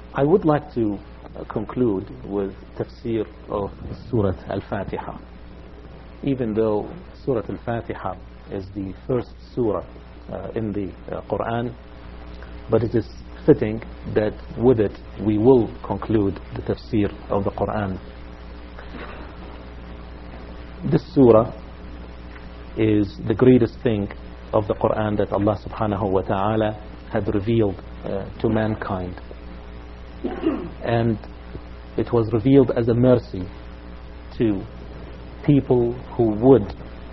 I would like to conclude with tafsir of Surah Al-Fatiha. Even though Surah Al-Fatiha is the first surah in the Quran, but it is fitting that with it we will conclude the tafsir of the Quran. This surah is the greatest thing of the Quran that Allah subhanahu wa ta'ala had revealed to mankind, and it was revealed as a mercy to people who would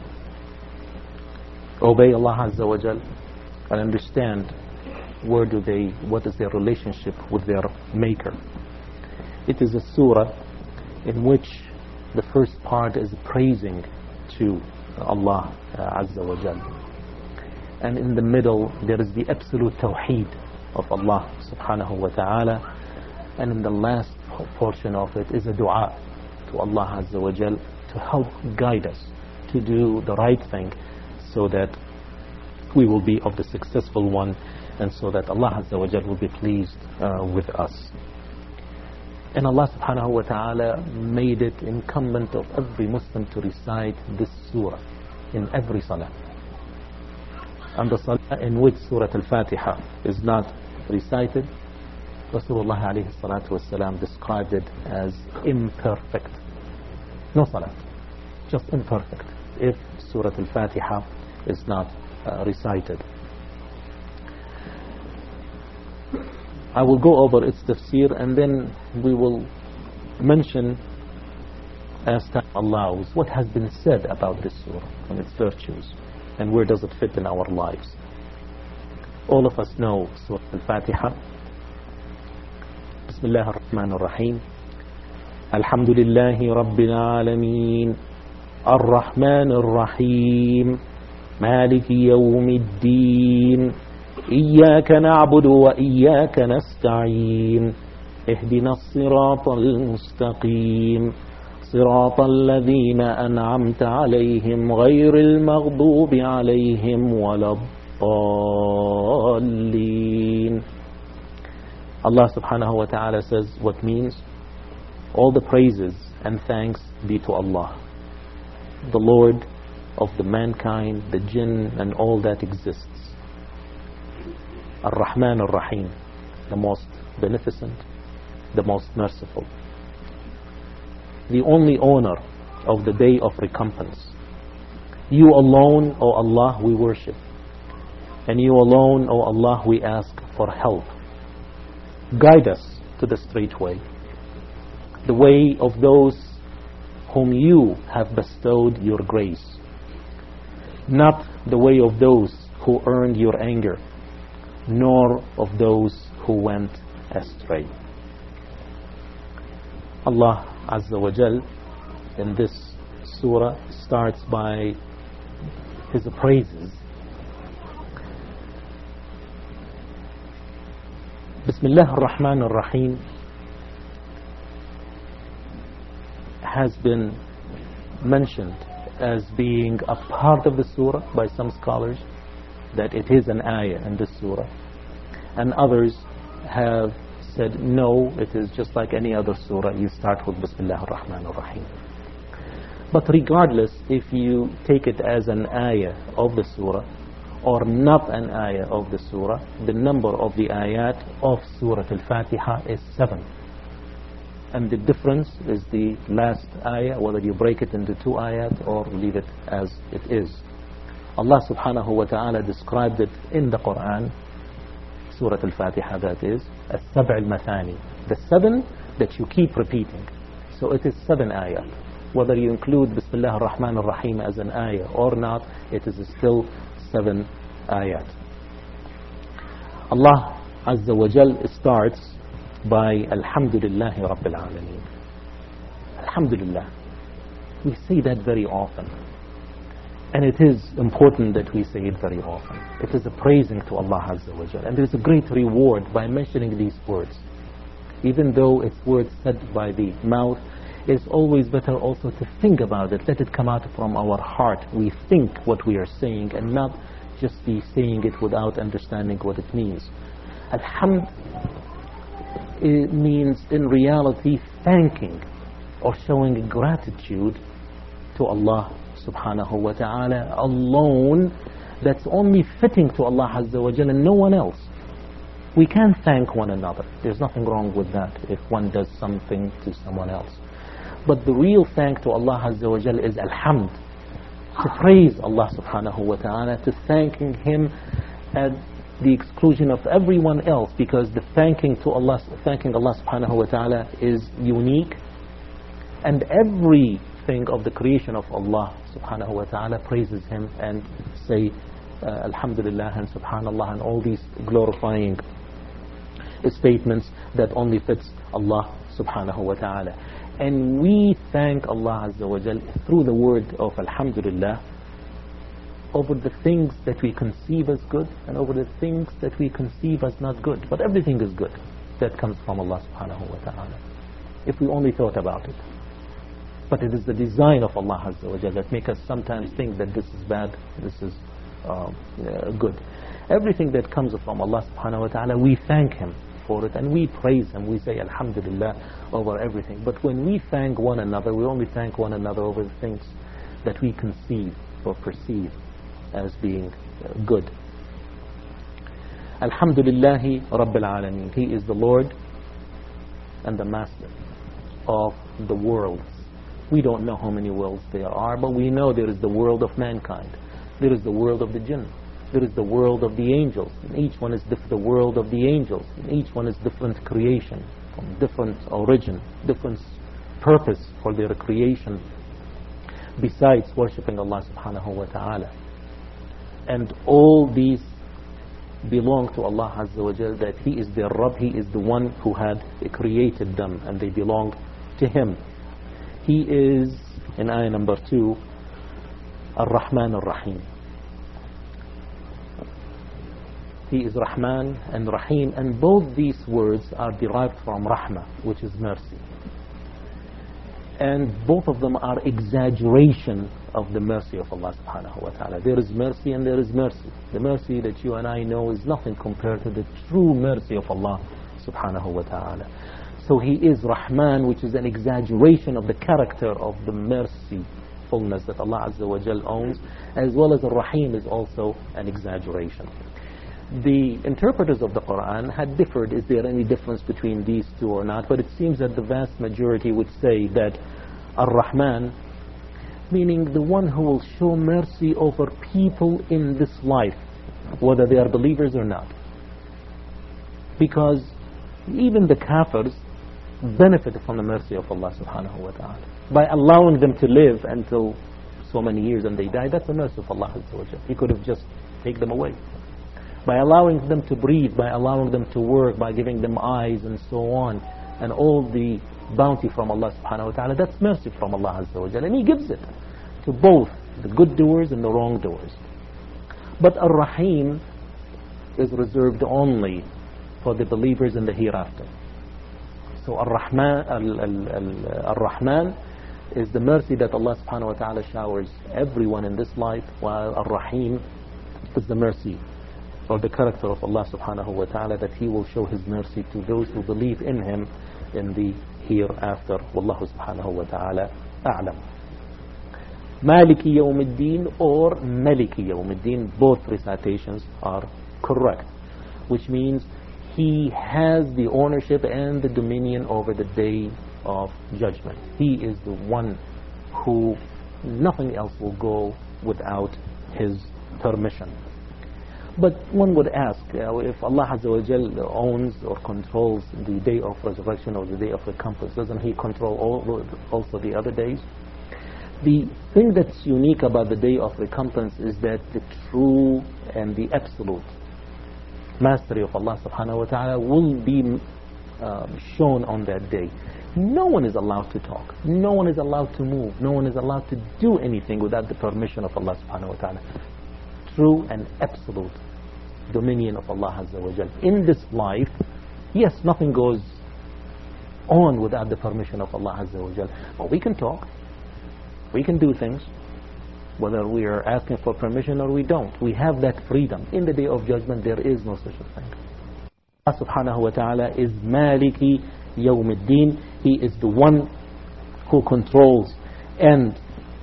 obey Allah Azza wa Jal and understand what is their relationship with their Maker. It is a surah in which the first part is praising to Allah Azza wa Jal, and in the middle there is the absolute tawheed of Allah subhanahu wa ta'ala, and in the last portion of it is a dua to Allah Azza wa Jal to help guide us to do the right thing, so that we will be of the successful one, and so that Allah Azza wa Jal will be pleased with us. And Allah subhanahu wa ta'ala made it incumbent of every Muslim to recite this surah in every salah. And the salah in which Surah Al-Fatiha is not recited, Rasulullah alayhi salatu wasalam described it as imperfect. No salah, just imperfect, if Surah Al-Fatiha is not recited. I will go over its tafsir, and then we will mention, as time allows, what has been said about this surah and its virtues, and where does it fit in our lives. All of us know Surah Al-Fatiha. Bismillah ar-Rahman ar-Rahim. Alhamdulillahi Rabbil Alameen, Ar-Rahman ar-Rahim, Maliki Yawmiddin, إياك نعبد وإياك نستعين اهدنا الصراط المستقيم صراط الذين أنعمت عليهم غير المغضوب عليهم ولا الضالين. Allah subhanahu wa ta'ala says, what means? All the praises and thanks be to Allah, the Lord of the mankind, the jinn, and all that exists. Ar-Rahman ar-Rahim, the most beneficent, the most merciful, the only owner of the day of recompense. You alone, O Allah, we worship, and you alone, O Allah, we ask for help. Guide us to the straight way, the way of those whom you have bestowed your grace, not the way of those who earned your anger, nor of those who went astray. Allah Azza wa Jal in this surah starts by His praises. Bismillah ar-Rahman ar-Rahim has been mentioned as being a part of the surah by some scholars, that it is an ayah in this surah, and others have said no, it is just like any other surah, you start with Bismillah ar-Rahman ar-Rahim. But regardless if you take it as an ayah of the surah or not an ayah of the surah, the number of the ayat of Surah Al-Fatiha is 7, and the difference is the last ayah, whether you break it into 2 ayat or leave it as it is. Allah subhanahu wa ta'ala described it in the Quran, Surah Al-Fatiha, that is, as Sab' al-Mathani, the 7 that you keep repeating. So it is 7 ayat. Whether you include Bismillah ar-Rahman ar-Rahim as an ayah or not, it is still 7 ayat. Allah Azza wa Jal starts by Alhamdulillahi Rabbil Alameen. Alhamdulillah. We say that very often, and it is important that we say it very often. It is a praising to Allah Azza wa Jal, and there is a great reward by mentioning these words. Even though it's words said by the mouth, it's always better also to think about it. Let it come out from our heart. We think what we are saying and not just be saying it without understanding what it means. it means in reality thanking or showing gratitude to Allah subhanahu wa ta'ala alone. That's only fitting to Allah Azza wa Jalla and no one else. We can thank one another. There's nothing wrong with that if one does something to someone else. But the real thank to Allah Azza wa Jalla is alhamd, to praise Allah subhanahu wa ta'ala, to thanking Him at the exclusion of everyone else, because the thanking Allah subhanahu wa ta'ala is unique, and everything of the creation of Allah subhanahu wa ta'ala praises Him and say alhamdulillah and subhanallah and all these glorifying statements that only fits Allah subhanahu wa ta'ala. And we thank Allah Azza wa Jal through the word of alhamdulillah over the things that we conceive as good and over the things that we conceive as not good. But everything is good that comes from Allah subhanahu wa ta'ala, if we only thought about it. But it is the design of Allah Azza wa Jal that make us sometimes think that this is bad, this is good. Everything that comes from Allah subhanahu wa ta'ala, we thank Him for it and we praise Him. We say alhamdulillah over everything. But when we thank one another, we only thank one another over the things that we conceive or perceive as being good. Alhamdulillahi Rabbil Alameen. He is the Lord and the Master of the worlds. We don't know how many worlds there are, but we know there is the world of mankind. There is the world of the jinn. There is the world of the angels. And each one is the world of the angels. And each one is different creation, from different origin, different purpose for their creation, besides worshipping Allah subhanahu wa ta'ala. And all these belong to Allah Azza wa Jal, that He is their Rabb, He is the one who had created them, and they belong to Him. He is, in ayah number 2, Ar-Rahman Ar-Rahim. He is Rahman and Rahim, and both these words are derived from Rahmah, which is mercy. And both of them are exaggeration of the mercy of Allah subhanahu wa ta'ala. There is mercy and there is mercy. The mercy that you and I know is nothing compared to the true mercy of Allah subhanahu wa ta'ala. So He is Rahman, which is an exaggeration of the character of the mercifulness that Allah Azza wa Jal owns, as well as Ar-Rahim is also an exaggeration. The interpreters of the Quran had differed, is there any difference between these two or not, but it seems that the vast majority would say that Ar-Rahman, meaning the one who will show mercy over people in this life, whether they are believers or not. Because even the kafirs benefited from the mercy of Allah subhanahu wa ta'ala. By allowing them to live until so many years and they die, that's the mercy of Allah Azza wa Jal. He could have just taken them away. By allowing them to breathe, by allowing them to work, by giving them eyes and so on, and all the bounty from Allah subhanahu wa ta'ala, that's mercy from Allah Azza wa Jal. And He gives it to both the good doers and the wrong doers. But Ar-Rahim is reserved only for the believers in the hereafter. So Ar-Rahman is the mercy that Allah subhanahu wa ta'ala showers everyone in this life, while Ar-Rahim is the mercy or the character of Allah subhanahu wa ta'ala, that He will show His mercy to those who believe in Him in the hereafter. Wallahu subhanahu wa ta'ala a'lam. Maliki Yawmiddin or Maliki Yawmiddin, both recitations are correct, which means He has the ownership and the dominion over the day of judgment. He is the one who nothing else will go without His permission. But one would ask, if Allah Azza wa Jal owns or controls the day of resurrection or the day of recompense, doesn't He control also the other days? The thing that's unique about the day of recompense is that the true and the absolute mastery of Allah subhanahu wa ta'ala will be shown on that day. No one is allowed to talk. No one is allowed to move. No one is allowed to do anything without the permission of Allah subhanahu wa ta'ala. True and absolute dominion of Allah Azza wa Jal. In this life, yes, nothing goes on without the permission of Allah Azza wa Jal. But we can talk. We can do things, whether we are asking for permission or we don't. We have that freedom. In the day of judgment, there is no such a thing. Allah subhanahu wa ta'ala is Maliki Yawmiddin. He is the one who controls and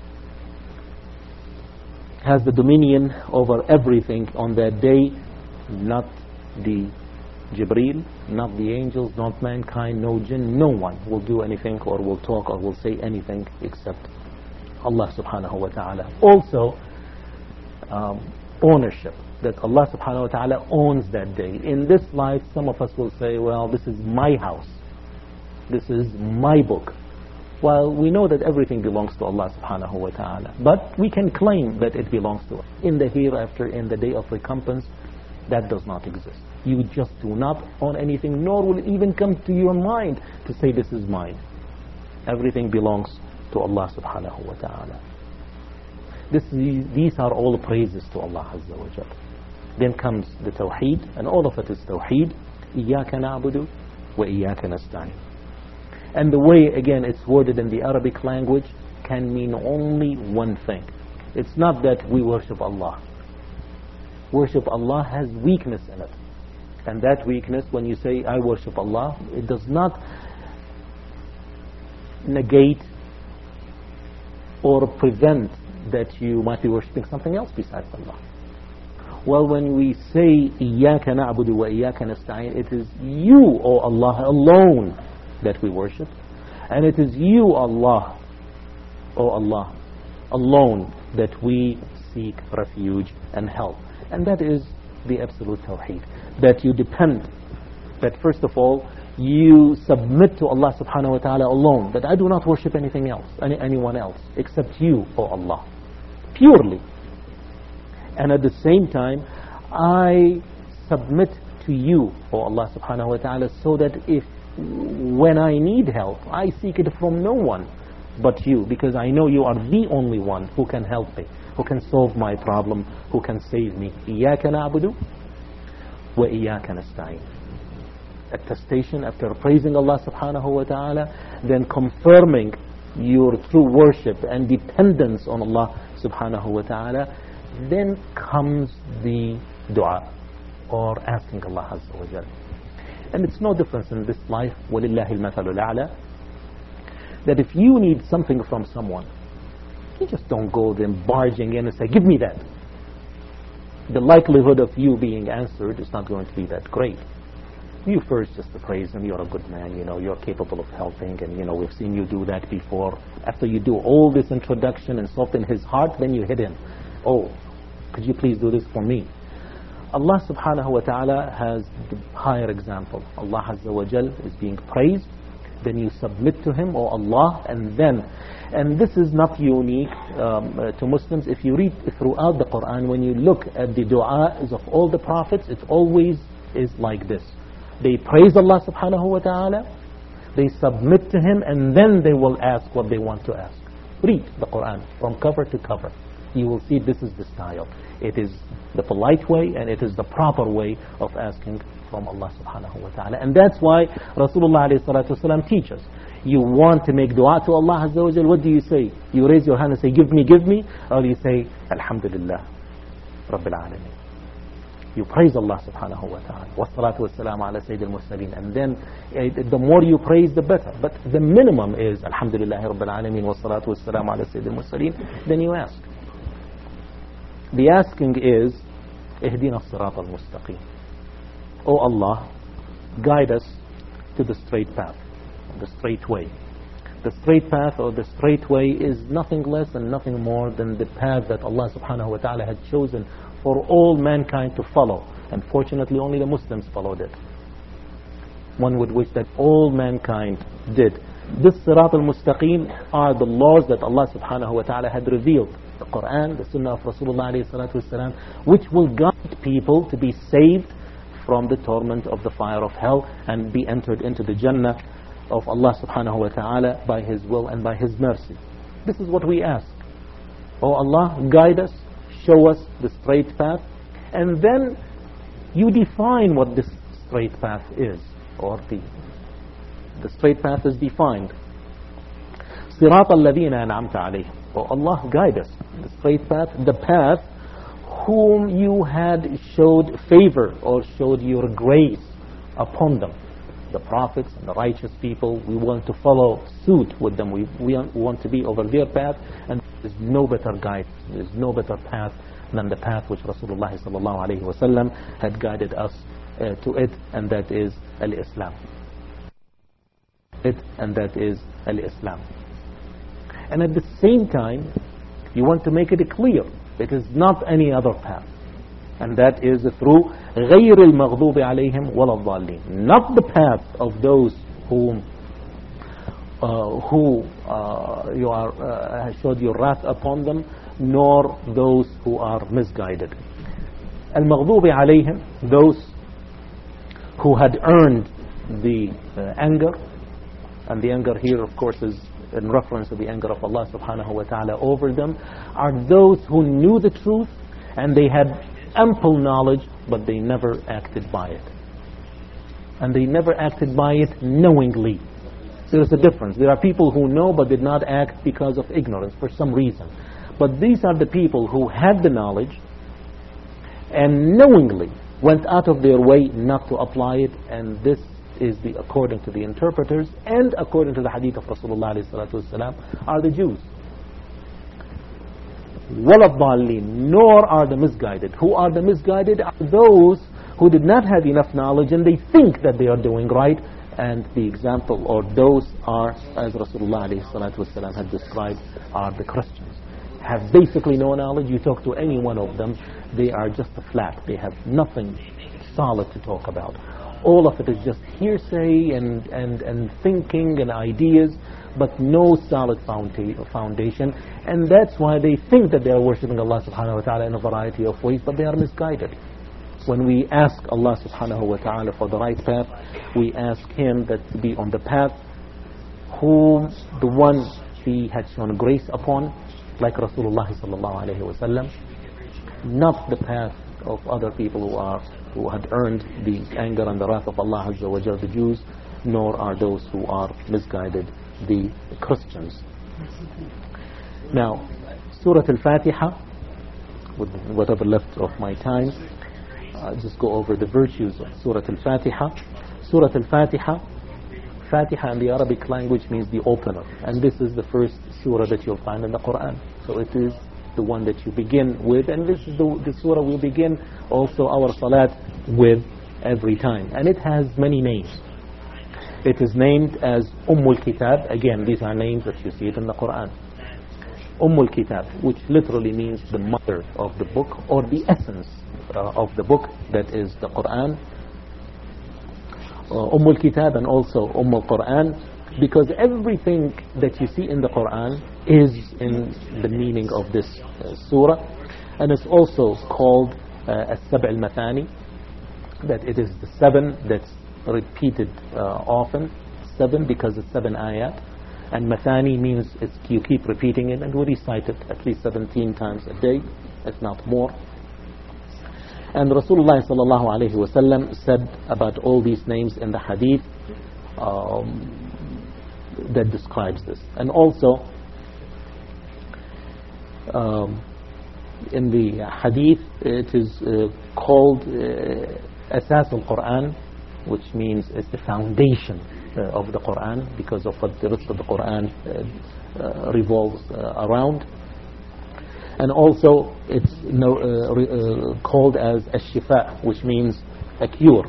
has the dominion over everything on that day, not the Jibreel, not the angels, not mankind, no jinn, no one will do anything or will talk or will say anything except Allah subhanahu wa ta'ala. Also, ownership, that Allah subhanahu wa ta'ala owns that day. In this life, some of us will say, well, this is my house, this is my book. Well, we know that everything belongs to Allah subhanahu wa ta'ala, but we can claim that it belongs to us. In the hereafter, in the day of recompense, that does not exist. You just do not own anything, nor will it even come to your mind to say this is mine. Everything belongs to Allah subhanahu wa ta'ala. These are all praises to Allah Azza wa Jal. Then comes the Tawheed, and all of it is Tawheed. إِيَّاكَ نَعْبُدُ وَإِيَّاكَ نَسْتَعِينُ. And the way, again, it's worded in the Arabic language can mean only one thing. It's not that we worship Allah. Worship Allah has weakness in it. And that weakness, when you say, I worship Allah, it does not negate or prevent that you might be worshipping something else besides Allah. Well, when we say, إِيَّاكَ نَعْبُدُ وَإِيَّاكَ نَسْتَعِينُ, it is you, O Allah, alone that we worship. And it is you, Allah, O Allah, alone that we seek refuge and help. And that is the absolute Tawheed. That you depend, that first of all, you submit to Allah subhanahu wa ta'ala alone, that I do not worship anything else, anyone else, except you, O Allah, purely. And at the same time, I submit to you, O Allah subhanahu wa ta'ala, so that when I need help, I seek it from no one but you, because I know you are the only one who can help me, who can solve my problem, who can save me. إِيَّاكَ نَعْبُدُ وَإِيَّاكَ نَسْتَعِينُ. Attestation after praising Allah subhanahu wa ta'ala, then confirming your true worship and dependence on Allah subhanahu wa ta'ala, then comes the dua, or asking Allah Azza wa Jal. And it's no difference in this life, وَلِلَّهِ الْمَثَلُ الْأَعْلَى, that if you need something from someone, you just don't go then barging in and say, give me that. The likelihood of you being answered is not going to be that great. You first just to praise him, you're a good man, you're capable of helping, and we've seen you do that before. After you do all this introduction and soften his heart, then you hit him. Oh, could you please do this for me? Allah subhanahu wa ta'ala has the higher example. Allah Azza wa Jal is being praised, then you submit to him, oh Allah, and this is not unique to Muslims. If you read throughout the Quran, when you look at the du'as of all the prophets, it always is like this. They praise Allah subhanahu wa ta'ala, they submit to him, and then they will ask what they want to ask. Read the Quran from cover to cover. You will see this is the style. It is the polite way, and it is the proper way of asking from Allah subhanahu wa ta'ala. And that's why Rasulullah alayhi salatu wasalam teaches. You want to make dua to Allah Azza wa Jal, what do you say? You raise your hand and say, give me, or you say, Alhamdulillah Rabbil Alameen. You praise Allah subhanahu wa ta'ala. Wassalatu wassalamu ala Sayyidil Mursaleen. And then the more you praise, the better. But the minimum is Alhamdulillah Rabbil Alameen, wassalatu wassalamu ala Sayyidil Mursaleen. Then you ask. The asking is, Ihdina as-sirat al-mustaqim. Oh Allah, guide us to the straight path, the straight way. The straight path or the straight way is nothing less and nothing more than the path that Allah subhanahu wa ta'ala had chosen for all mankind to follow. Unfortunately, only the Muslims followed it. One would wish that all mankind did. This sirat al-mustaqim are the laws that Allah subhanahu wa ta'ala had revealed. The Quran, the Sunnah of Rasulullah alayhi salatu wasalam, which will guide people to be saved from the torment of the fire of hell and be entered into the Jannah of Allah subhanahu wa ta'ala by His will and by His mercy. This is what we ask. Oh Allah, guide us, show us the straight path, and then you define what this straight path is, or the straight path is defined. Sirat al-ladhina an'amta alayhim. Oh Allah, guide us, the straight path, the path whom you had showed favor or showed your grace upon them. The prophets and the righteous people, we want to follow suit with them. We want to be over their path, and there is no better guide, there is no better path than the path which Rasulullah sallallahu alaihi wasallam had guided us to it, and that is al-Islam. And that is al-Islam. And at the same time, you want to make it clear, it is not any other path. And that is through غَيْرِ الْمَغْضُوبِ عَلَيْهِمْ وَلَا الضَّالِّينَ, not the path of those who you are showed your wrath upon them, nor those who are misguided. Al-Maghdubi alayhim, those who had earned the anger, and the anger here of course is in reference to the anger of Allah subhanahu wa ta'ala over them, are those who knew the truth and they had ample knowledge, but they never acted by it. And they never acted by it knowingly. There is a difference. There are people who know but did not act because of ignorance for some reason. But these are the people who had the knowledge and knowingly went out of their way not to apply it, and this is according to the interpreters and according to the hadith of Rasulullah ﷺ, are the Jews. وَلَا nor are the misguided. Who are the misguided? Are those who did not have enough knowledge and they think that they are doing right, and the example, or those are, as Rasulullah ﷺ had described, are the Christians. Have basically no knowledge. You talk to any one of them, they are just a flat. They have nothing solid to talk about. All of it is just hearsay and thinking and ideas, but no solid foundation. And that's why they think that they are worshipping Allah subhanahu wa ta'ala in a variety of ways, but they are misguided. When we ask Allah subhanahu wa ta'ala for the right path, we ask Him that to be on the path whom the one He had shown grace upon, like Rasulullah sallallahu alayhi wa sallam, not the path of other people who had earned the anger and the wrath of Allah Azza wa Jalla, the Jews, nor are those who are misguided, the Christians. Now, Surah Al-Fatiha, with whatever left of my time, I'll just go over the virtues of Surah Al-Fatiha. Surah Al-Fatiha, Fatiha in the Arabic language means the opener, and this is the first surah that you'll find in the Quran. So it is the one that you begin with, and this is the surah we begin also our salat with every time. And it has many names. It is named as Kitab. Again, these are names that you see it in the Quran. Kitab, which literally means the mother of the book, or the essence of the book, that is the Quran. Kitab and also Quran, because everything that you see in the Quran is in the meaning of this surah. And it's also called As-Sab' al-Mathani, that it is the 7 that's repeated often, 7 because it's 7 ayat, and Mathani means you keep repeating it, and we recite it at least 17 times a day, if not more. And Rasulullah sallallahu alayhi wa sallam said about all these names in the hadith that describes this. And also in the hadith it is called Asas al-Quran, which means it's the foundation of the Quran, because of what the rest of the Quran revolves around. And also it's called as Ash-Shifa, which means a cure.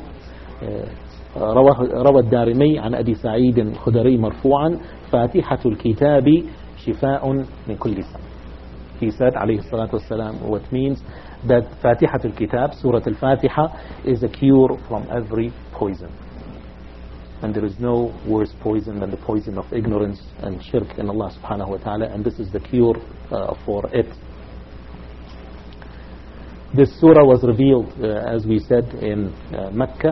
روى الدارمي عن أبي سعيد الخدري مرفوعا فاتحة الكتاب شفاء من كل سم. He said عليه الصلاة والسلام, what means that فاتحة الكتاب, Surah Al-Fatiha, is a cure from every poison. And there is no worse poison than the poison of ignorance and shirk in Allah subhanahu wa ta'ala, and this is the cure for it. This surah was revealed, as we said, in Mecca,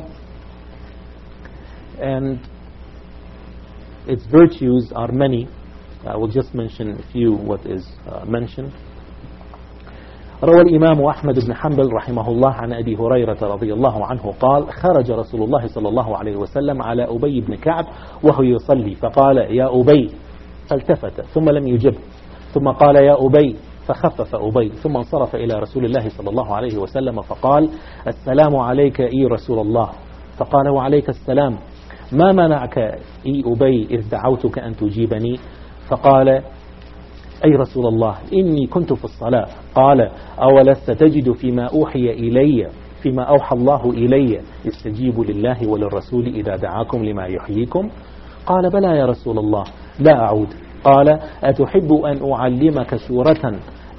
and its virtues are many. I will just mention a few what is mentioned. روى الإمام أحمد بن حنبل رحمه الله عن أبي هريرة رضي الله عنه قال خرج رسول الله صلى الله عليه وسلم على أبي بن كعب وهو يصلي فقال يا أبي، فالتفت ثم لم يجب، ثم قال يا أبي، فخفف أبي، ثم انصرف إلى رسول الله صلى الله عليه وسلم فقال السلام عليك أي رسول الله، فقال وعليك السلام ما منعك أي أبي إذ دعوتك أن تجيبني؟ فقال أي رسول الله إني كنت في الصلاة. قال أولست تجد فيما أوحى الله إلي استجيبوا لله وللرسول إذا دعاكم لما يحييكم؟ قال بلى يا رسول الله لا أعود. قال أتحب أن أعلمك سورة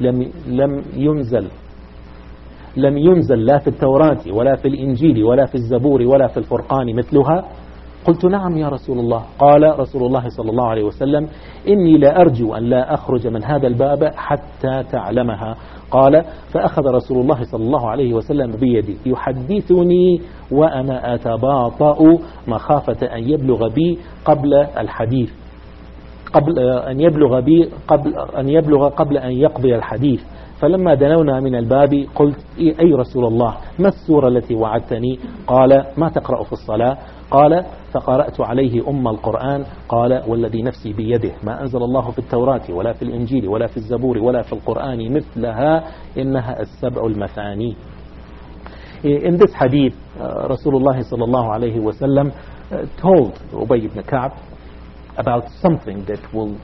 لم ينزل لا في التوراة ولا في الإنجيل ولا في الزبور ولا في الفرقان مثلها؟ قلت نعم يا رسول الله. قال رسول الله صلى الله عليه وسلم إني لا أرجو أن لا أخرج من هذا الباب حتى تعلمها. قال فأخذ رسول الله صلى الله عليه وسلم بيدي يحدثني وأنا أتباطأ مخافة أن يبلغ بي قبل أن يقضي الحديث. فلما دنونا من الباب قلت أي رسول الله ما السورة التي وعدتني؟ قال ما تقرأ في الصلاة؟ قال فقرأت عليه القرآن. قال والذي نفسي بيده ما أنزل الله في التوراة ولا في الإنجيل ولا في الزبور ولا في القرآن مثلها إنها السبع المثاني. In this hadith, Rasulullah sallallahu alayhi wa sallam told Ubay ibn Ka'b about something that will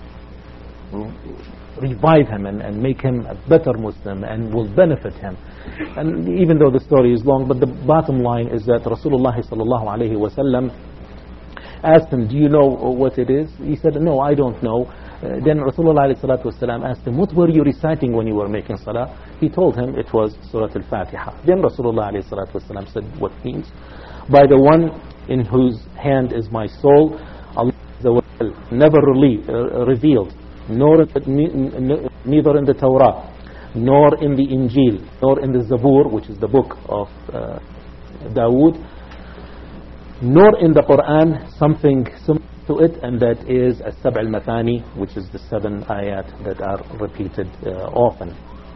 revive him and make him a better Muslim and will benefit him. And even though the story is long, but the bottom line is that Rasulullah sallallahu alayhi wa sallam asked him, do you know what it is? He said, no, I don't know. Then Rasulullah alayhi salatu wasalam asked him, what were you reciting when you were making salah? He told him it was Surah Al-Fatiha. Then Rasulullah alayhi salatu wasalam said, what means? By the one in whose hand is my soul, Allah never revealed, neither in the Torah, nor in the Injil, nor in the Zabur, which is the book of Dawood, nor in the Quran something similar to it, and that is as-sab' al-mathani, which is the 7 ayat that are repeated often.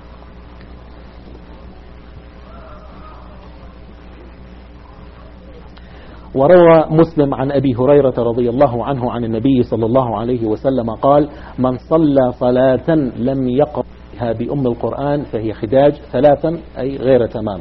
وروى مسلم عن أبي هريرة رضي الله عنه عن النبي صلى الله عليه وسلم قال من صلى صلاة لم يقرأها بأم القرآن فهي خداج 3 أي غير تمام.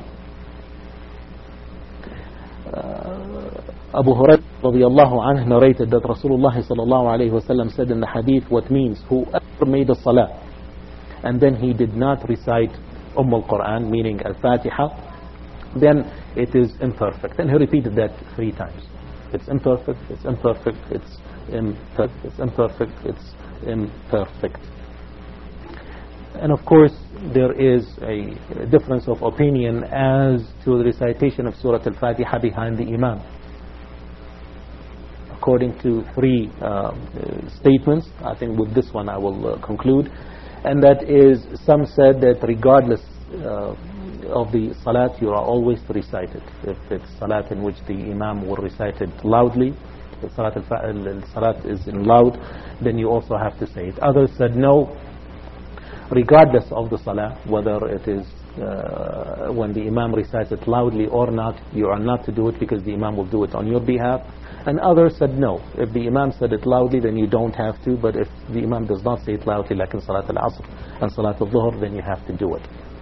Abu Hurairah radiallahu anhu narrated that Rasulullah sallallahu alayhi wa sallam said in the hadith, what means whoever made a salah and then he did not recite al-Quran, meaning al-Fatiha, then it is imperfect. And he repeated that 3 times. It's imperfect, it's imperfect, it's imperfect, it's imperfect, it's imperfect. And of course there is a difference of opinion as to the recitation of Surah Al-Fatiha behind the Imam. According to 3 statements, I think with this one I will conclude, and that is, some said that regardless of the salat, you are always to recite it. If it's salat in which the Imam will recite it loudly, if salat is in loud, then you also have to say it. Others said no, regardless of the salah, whether it is when the Imam recites it loudly or not, you are not to do it because the Imam will do it on your behalf. And others said no, if the Imam said it loudly then you don't have to, but if the Imam does not say it loudly, like in Salat al-Asr and Salat al-Dhuhr, then you have to do it.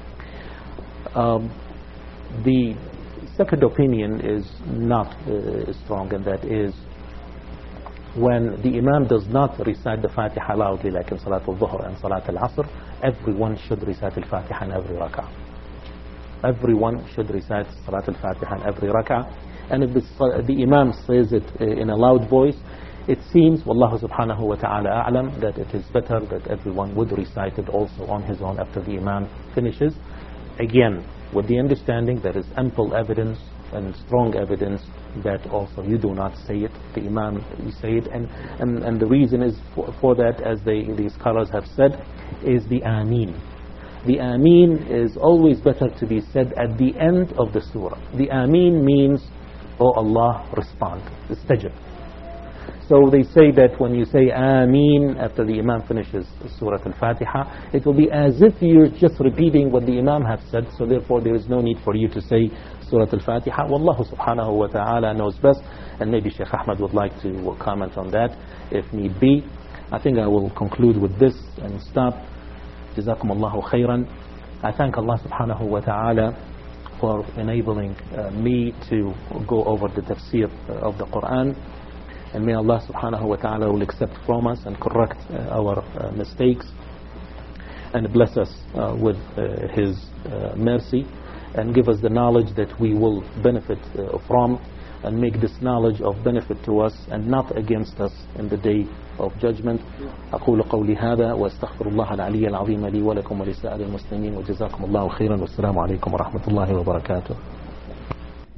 The second opinion is not strong, and that is when the Imam does not recite the Fatiha loudly, like in Salat al-Dhuhr and Salat al-Asr, everyone should recite al-Fatiha in every rak'ah. Everyone should recite Salat al-Fatiha in every rak'ah. And if the Imam says it in a loud voice, it seems, Wallahu subhanahu wa ta'ala a'lam, that it is better that everyone would recite it also on his own after the Imam finishes. Again, with the understanding there is ample evidence and strong evidence that also you do not say it, the Imam you say it, and the reason is for that, as the scholars have said, is the Ameen. The Ameen is always better to be said at the end of the surah. The Ameen means, oh Allah, respond, istajib. So they say that when you say Ameen after the Imam finishes Surah Al-Fatiha, it will be as if you're just repeating what the Imam has said, so therefore there is no need for you to say Surah Al-Fatiha. Wallahu subhanahu wa ta'ala knows best, and maybe Sheikh Ahmad would like to comment on that if need be. I think I will conclude with this and stop. Jazakum Allahu khairan. I thank Allah subhanahu wa ta'ala for enabling me to go over the tafsir of the Quran. And may Allah subhanahu wa ta'ala will accept from us and correct our mistakes and bless us with His mercy and give us the knowledge that we will benefit from, and make this knowledge of benefit to us and not against us in the day of judgment. أقول قولي هذا وأستغفر الله العلي العظيم لي ولكم ولسائر المسلمين وجزاكم الله خيرا والسلام عليكم ورحمة الله وبركاته.